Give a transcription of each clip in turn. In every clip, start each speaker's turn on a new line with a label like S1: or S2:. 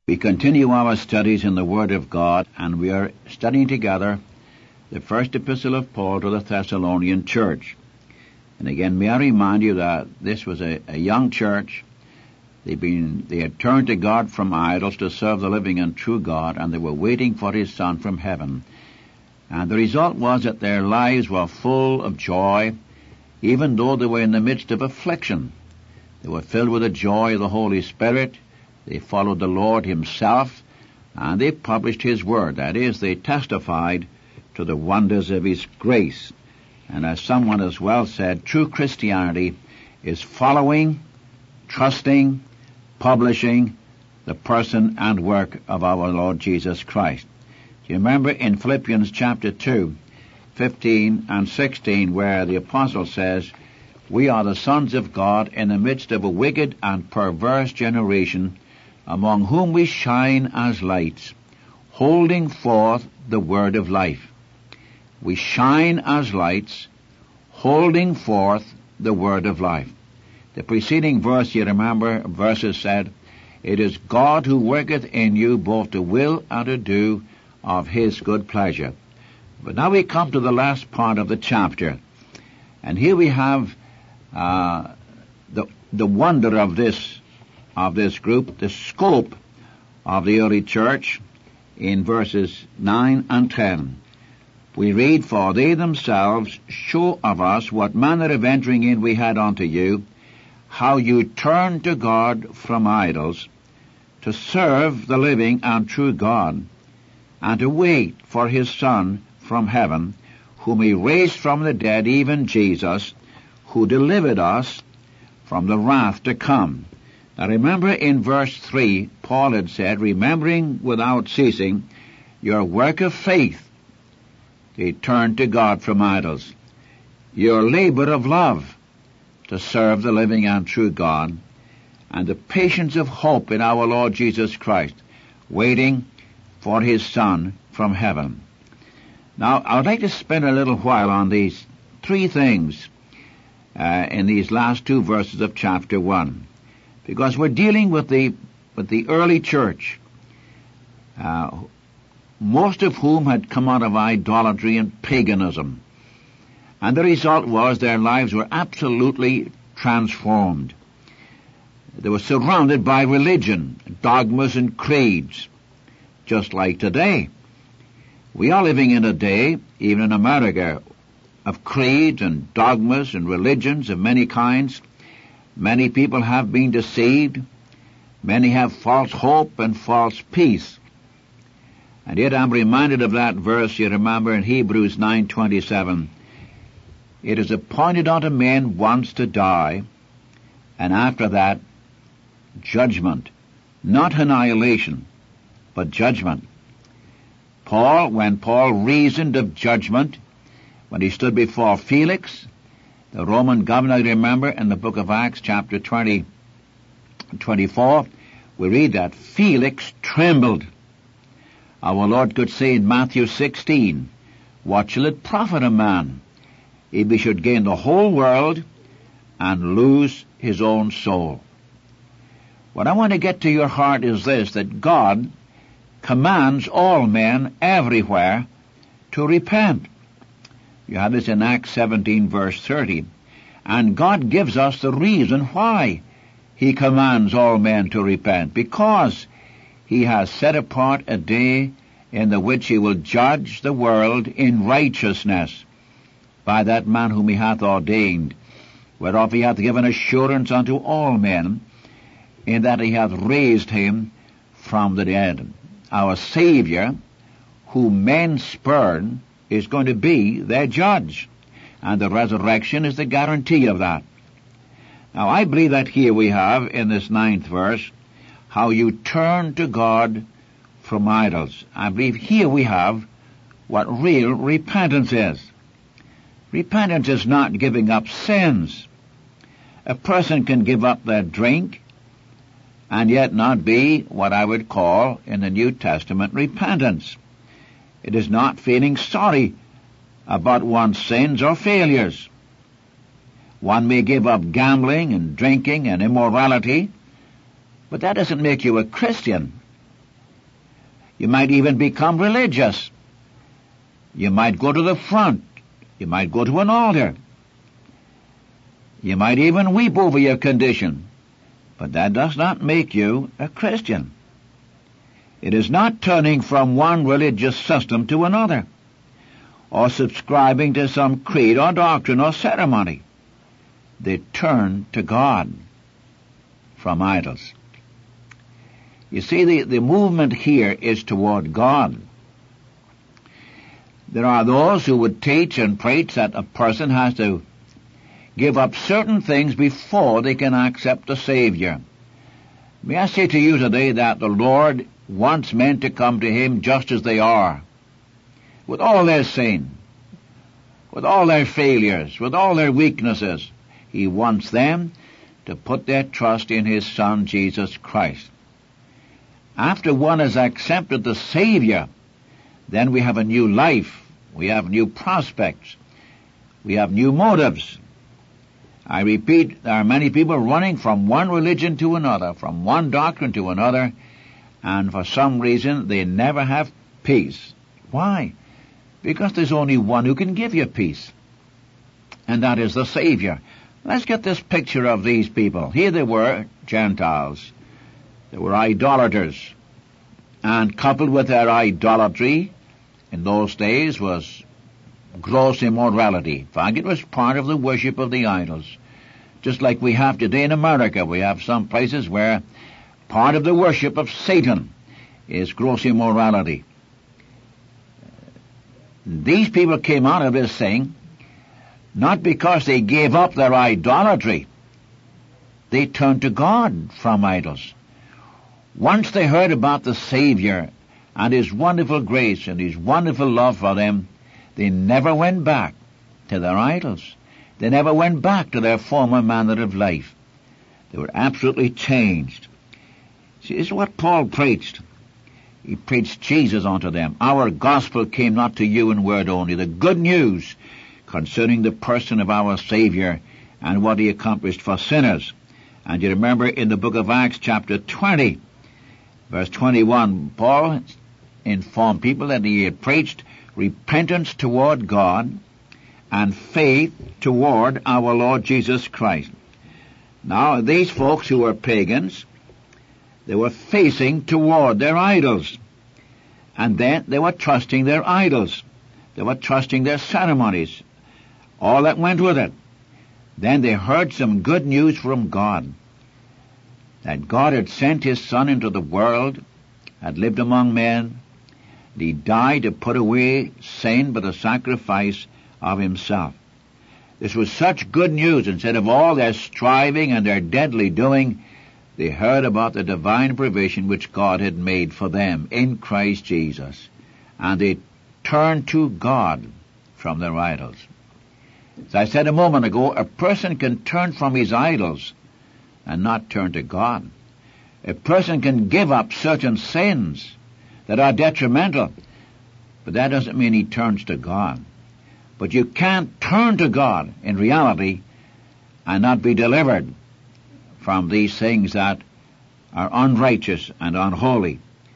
S1: We continue our studies in the Word of God, and we are studying together the first epistle of Paul to the Thessalonian church. And again, may I remind you that this was a young church. They had turned to God from idols to serve the living and true God, and they were waiting for His Son from heaven. And the result was that their lives were full of joy, even though they were in the midst of affliction. They were filled with the joy of the Holy Spirit. They followed the Lord Himself, and they published His Word. That is, they testified to the wonders of His grace. And as someone has well said, true Christianity is following, trusting, publishing the person and work of our Lord Jesus Christ. Do you remember in Philippians chapter 2, 15 and 16, where the apostle says, "We are the sons of God in the midst of a wicked and perverse generation, among whom we shine as lights, holding forth the word of life." We shine as lights, holding forth the word of life. The preceding verse, you remember, verses said, "It is God who worketh in you both to will and to do of His good pleasure." But now we come to the last part of the chapter, and here we have the wonder of this group, the scope of the early church in verses 9 and 10. We read, "For they themselves show of us what manner of entering in we had unto you, how you turned to God from idols, to serve the living and true God, and to wait for His Son from heaven, whom He raised from the dead, even Jesus, who delivered us from the wrath to come." Now remember in verse 3, Paul had said, "Remembering without ceasing your work of faith," they turned to God from idols, "your labor of love to serve the living and true God, and the patience of hope in our Lord Jesus Christ, waiting for His Son from heaven." Now, I would like to spend a little while on these three things in these last two verses of chapter 1. Because we're dealing with the early church, most of whom had come out of idolatry and paganism. And the result was their lives were absolutely transformed. They were surrounded by religion, dogmas and creeds, just like today. We are living in a day, even in America, of creeds and dogmas and religions of many kinds. Many people have been deceived. Many have false hope and false peace. And yet I'm reminded of that verse, you remember, in Hebrews 9:27. "It is appointed unto men once to die, and after that, judgment." Not annihilation, but judgment. When Paul reasoned of judgment, when he stood before Felix, the Roman governor, remember, in the book of Acts, chapter 24, we read that Felix trembled. Our Lord could say in Matthew 16, "What shall it profit a man if he should gain the whole world and lose his own soul?" What I want to get to your heart is this, that God commands all men everywhere to repent. You have this in Acts 17, verse 30. And God gives us the reason why He commands all men to repent. Because He has set apart a day in the which He will judge the world in righteousness by that man whom He hath ordained, whereof He hath given assurance unto all men, in that He hath raised Him from the dead. Our Savior, whom men spurn, is going to be their judge. And the resurrection is the guarantee of that. Now, I believe that here we have, in this 9th verse, how you turn to God from idols. I believe here we have what real repentance is. Repentance is not giving up sins. A person can give up their drink and yet not be what I would call in the New Testament repentance. It is not feeling sorry about one's sins or failures. One may give up gambling and drinking and immorality, but that doesn't make you a Christian. You might even become religious. You might go to the front. You might go to an altar. You might even weep over your condition. But that does not make you a Christian. It is not turning from one religious system to another, or subscribing to some creed or doctrine or ceremony. They turn to God from idols. You see, the movement here is toward God. There are those who would teach and preach that a person has to give up certain things before they can accept the Savior. May I say to you today that the Lord wants men to come to Him just as they are, with all their sin, with all their failures, with all their weaknesses. He wants them to put their trust in His Son, Jesus Christ. After one has accepted the Savior, then we have a new life, we have new prospects, we have new motives. I repeat, there are many people running from one religion to another, from one doctrine to another, and for some reason they never have peace. Why? Because there's only one who can give you peace, and that is the Savior. Let's get this picture of these people. Here they were, Gentiles. They were idolaters, and coupled with their idolatry in those days was gross immorality. In fact, it was part of the worship of the idols. Just like we have today in America, we have some places where part of the worship of Satan is gross immorality. These people came out of this thing not because they gave up their idolatry. They turned to God from idols. Once they heard about the Savior and His wonderful grace and His wonderful love for them, they never went back to their idols. They never went back to their former manner of life. They were absolutely changed. See, this is what Paul preached. He preached Jesus unto them. Our gospel came not to you in word only. The good news concerning the person of our Savior and what He accomplished for sinners. And you remember in the book of Acts chapter 20, verse 21, Paul informed people that he had preached repentance toward God and faith toward our Lord Jesus Christ. Now, these folks who were pagans, they were facing toward their idols. And then they were trusting their idols. They were trusting their ceremonies. All that went with it. Then they heard some good news from God. That God had sent His Son into the world, had lived among men, and He died to put away sin by the sacrifice of Himself. This was such good news. Instead of all their striving and their deadly doing, they heard about the divine provision which God had made for them in Christ Jesus. And they turned to God from their idols. As I said a moment ago, a person can turn from his idols and not turn to God. A person can give up certain sins that are detrimental, but that doesn't mean he turns to God. But you can't turn to God in reality and not be delivered from these things that are unrighteous and unholy.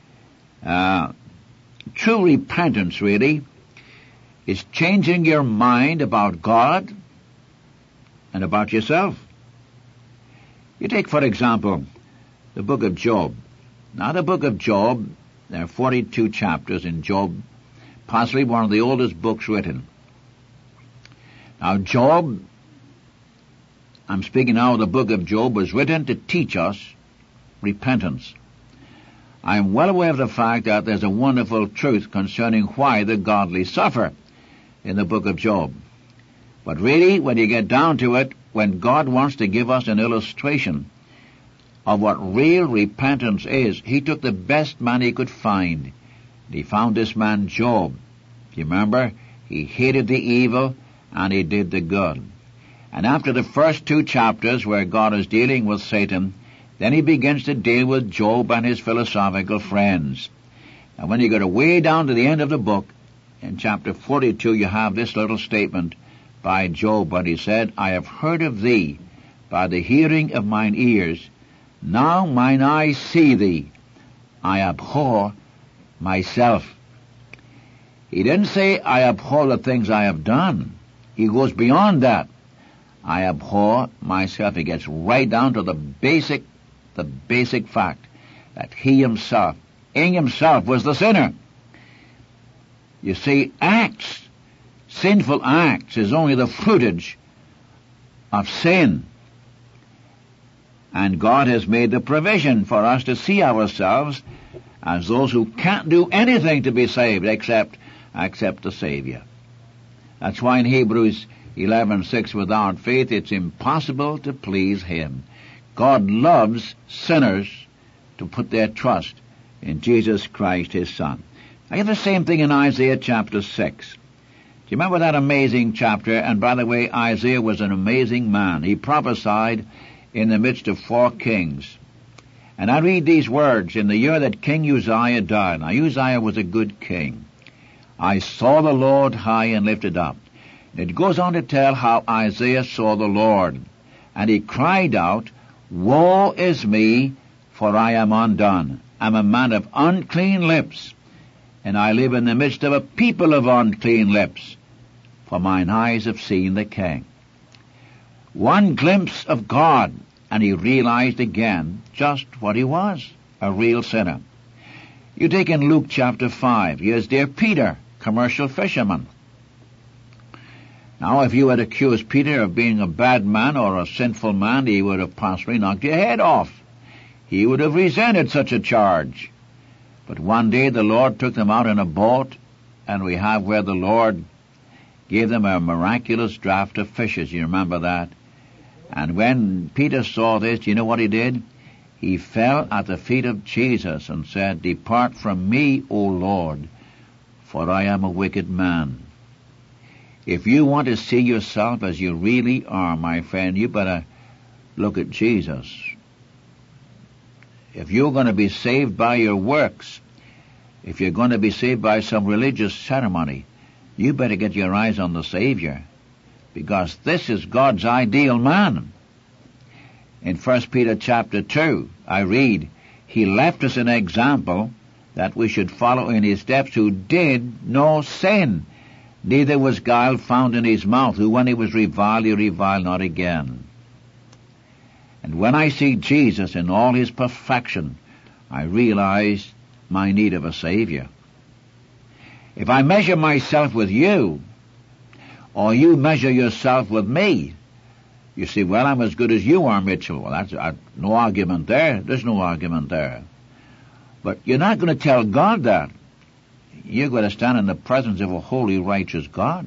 S1: True repentance, really, is changing your mind about God and about yourself. You take, for example, the book of Job. Now, the book of Job, there are 42 chapters in Job, possibly one of the oldest books written. Now, Job, I'm speaking now of the book of Job, was written to teach us repentance. I am well aware of the fact that there's a wonderful truth concerning why the godly suffer in the book of Job. But really, when you get down to it, when God wants to give us an illustration of what real repentance is, He took the best man He could find. He found this man Job. You remember? He hated the evil and he did the good. And after the first 2 chapters where God is dealing with Satan, then He begins to deal with Job and his philosophical friends. And when you go way down to the end of the book, in chapter 42, you have this little statement by Job, when he said, I have heard of thee by the hearing of mine ears. Now mine eyes see thee. I abhor myself. He didn't say, I abhor the things I have done. He goes beyond that. I abhor myself. He gets right down to the basic fact that he himself, in himself, was the sinner. You see, sinful acts, is only the fruitage of sin. And God has made the provision for us to see ourselves as those who can't do anything to be saved except the Savior. That's why in Hebrews 11:6, without faith it's impossible to please Him. God loves sinners to put their trust in Jesus Christ, His Son. I get the same thing in Isaiah chapter 6. Do you remember that amazing chapter? And by the way, Isaiah was an amazing man. He prophesied in the midst of 4 kings. And I read these words in the year that King Uzziah died. Now, Uzziah was a good king. I saw the Lord high and lifted up. It goes on to tell how Isaiah saw the Lord. And he cried out, Woe is me, for I am undone. I'm a man of unclean lips, and I live in the midst of a people of unclean lips, for mine eyes have seen the King. One glimpse of God, and he realized again just what he was, a real sinner. You take in Luke chapter 5, here's dear Peter, commercial fisherman. Now, if you had accused Peter of being a bad man or a sinful man, he would have possibly knocked your head off. He would have resented such a charge. But one day the Lord took them out in a boat, and we have where the Lord gave them a miraculous draught of fishes. You remember that? And when Peter saw this, you know what he did? He fell at the feet of Jesus and said, Depart from me, O Lord, for I am a wicked man. If you want to see yourself as you really are, my friend, you better look at Jesus. If you're going to be saved by your works, if you're going to be saved by some religious ceremony, you better get your eyes on the Savior, because this is God's ideal man. In 1 Peter chapter 2, I read, He left us an example that we should follow in His steps, who did no sin. Neither was guile found in His mouth, who when He was reviled, He reviled not again. And when I see Jesus in all His perfection, I realize my need of a Savior. If I measure myself with you, or you measure yourself with me, you say, well, I'm as good as you are, Mitchell. Well, that's no argument there. There's no argument there. But you're not going to tell God that. You're going to stand in the presence of a holy, righteous God.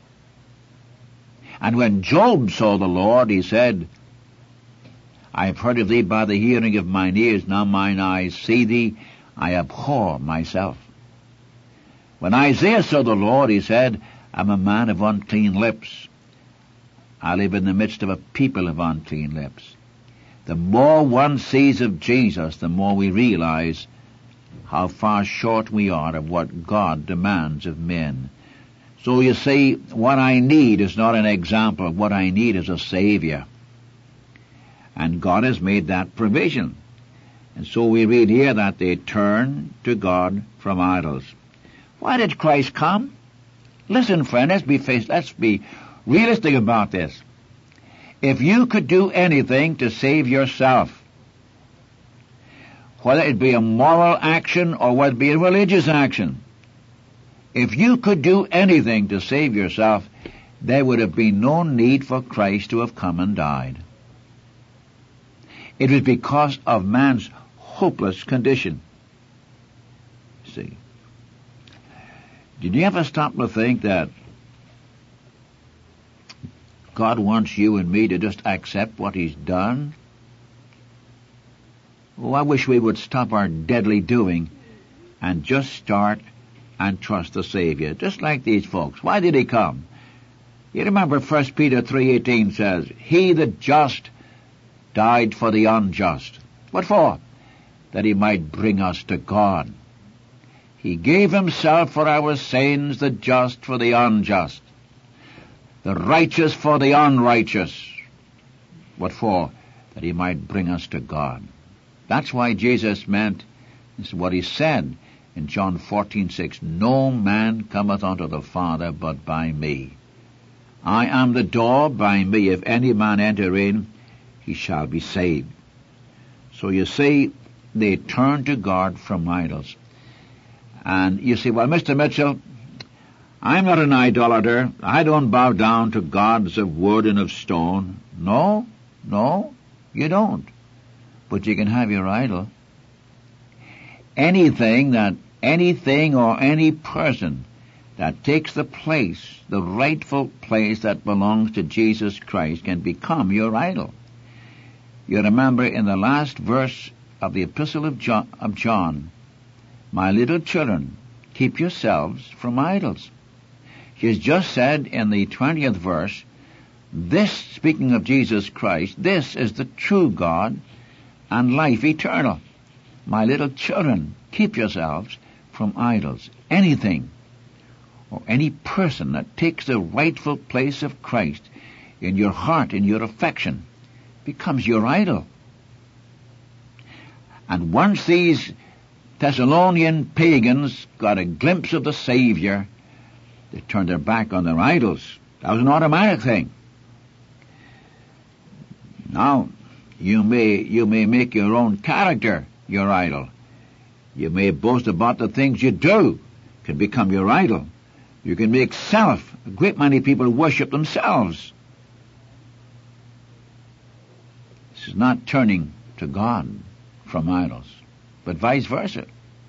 S1: And when Job saw the Lord, he said, I have heard of thee by the hearing of mine ears, now mine eyes see thee, I abhor myself. When Isaiah saw the Lord, he said, I'm a man of unclean lips. I live in the midst of a people of unclean lips. The more one sees of Jesus, the more we realize how far short we are of what God demands of men. So you see, what I need is not an example. What I need is a Savior. And God has made that provision. And so we read here that they turn to God from idols. Why did Christ come? Listen, friend, let's be realistic about this. If you could do anything to save yourself, whether it be a moral action or whether it be a religious action, if you could do anything to save yourself, there would have been no need for Christ to have come and died. It was because of man's hopeless condition. See, did you ever stop to think that God wants you and me to just accept what He's done? Oh, I wish we would stop our deadly doing and just start and trust the Savior, just like these folks. Why did He come? You remember 1 Peter 3:18 says, He the just died for the unjust. What for? That He might bring us to God. He gave Himself for our sins, the just for the unjust, the righteous for the unrighteous. What for? That He might bring us to God. That's why Jesus meant, this is what He said, in John 14:6, no man cometh unto the Father but by me. I am the door. By me, if any man enter in, he shall be saved. So you see, they turn to God from idols. And you say, well, Mr. Mitchell, I'm not an idolater. I don't bow down to gods of wood and of stone. No, you don't. But you can have your idol. Anything or any person that takes the place, the rightful place that belongs to Jesus Christ, can become your idol. You remember in the last verse of the Epistle of John, my little children, keep yourselves from idols. He has just said in the 20th verse, this, speaking of Jesus Christ, this is the true God and life eternal. My little children, keep yourselves from idols. Anything or any person that takes the rightful place of Christ in your heart, in your affection, becomes your idol. And once these Thessalonian pagans got a glimpse of the Savior, they turned their back on their idols. That was an automatic thing. Now, you may make your own character your idol. You may boast about the things you do can become your idol. You can make self. A great many people worship themselves. This is not turning to God from idols, but vice versa.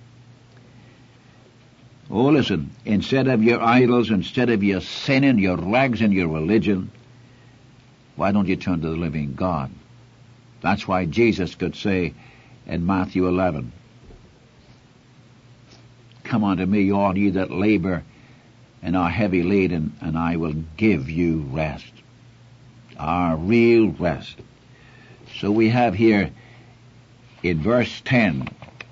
S1: Oh, listen, instead of your idols, instead of your sinning, your rags and your religion, why don't you turn to the living God? That's why Jesus could say in Matthew 11, come unto me, all ye that labor and are heavy laden, and I will give you rest. Our real rest. So we have here in verse 9,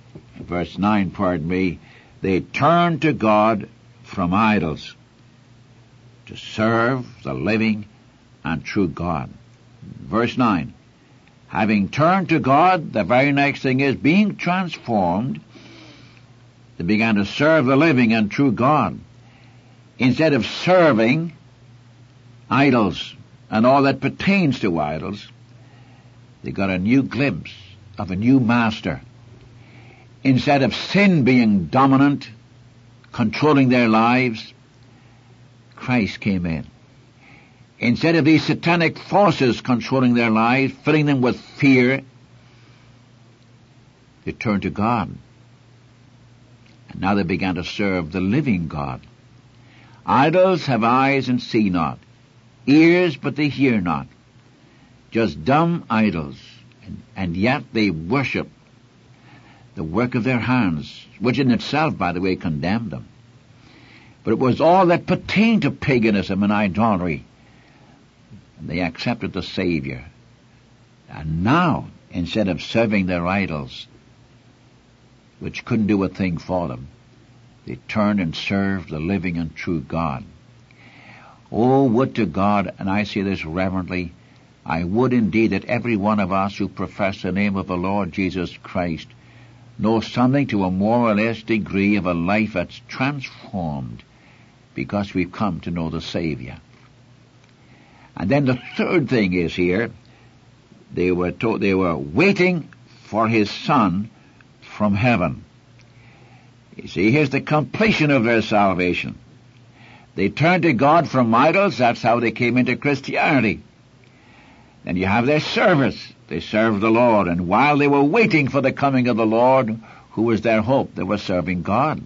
S1: they turn to God from idols to serve the living and true God. Verse 9, having turned to God, the very next thing is being transformed. They began to serve the living and true God. Instead of serving idols and all that pertains to idols, they got a new glimpse of a new master. Instead of sin being dominant, controlling their lives, Christ came in. Instead of these satanic forces controlling their lives, filling them with fear, they turned to God. And now they began to serve the living God. Idols have eyes and see not, ears but they hear not. Just dumb idols, and yet they worship the work of their hands, which in itself, by the way, condemned them. But it was all that pertained to paganism and idolatry. And they accepted the Savior. And now, instead of serving their idols, which couldn't do a thing for them, they turned and served the living and true God. Oh, would to God, and I say this reverently, I would indeed that every one of us who profess the name of the Lord Jesus Christ know something to a more or less degree of a life that's transformed because we've come to know the Savior. And then the third thing is here, they were waiting for His Son from heaven. You see, here's the completion of their salvation. They turned to God from idols. That's how they came into Christianity. Then you have their service. They served the Lord. And while they were waiting for the coming of the Lord, who was their hope, they were serving God.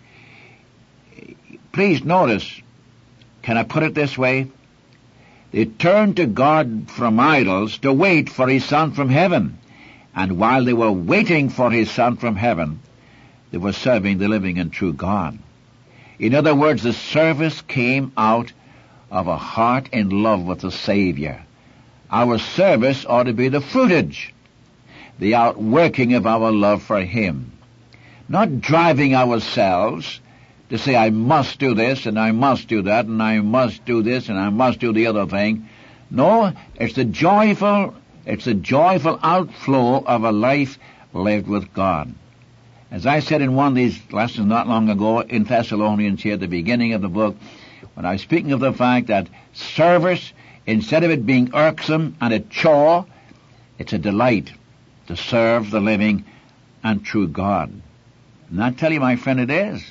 S1: Please notice, can I put it this way? They turned to God from idols to wait for His Son from heaven. And while they were waiting for His Son from heaven, they were serving the living and true God. In other words, the service came out of a heart in love with the Savior. Our service ought to be the fruitage, the outworking of our love for Him. Not driving ourselves to say, I must do this, and I must do that, and I must do this, and I must do the other thing. No, it's the joyful outflow of a life lived with God. As I said in one of these lessons not long ago in Thessalonians here at the beginning of the book, when I was speaking of the fact that service, instead of it being irksome and a chore, it's a delight to serve the living and true God. And I tell you, my friend, it is.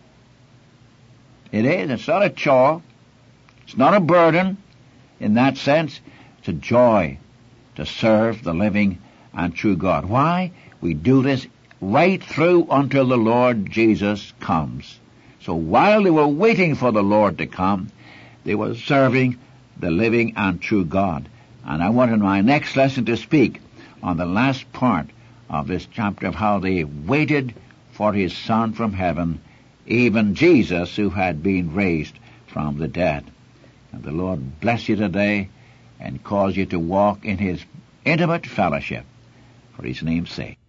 S1: It is. It's not a chore. It's not a burden. In that sense, it's a joy to serve the living and true God. Why? We do this right through until the Lord Jesus comes. So while they were waiting for the Lord to come, they were serving the living and true God. And I want in my next lesson to speak on the last part of this chapter of how they waited for his Son from heaven, even Jesus, who had been raised from the dead. And the Lord bless you today and cause you to walk in his intimate fellowship for his name's sake.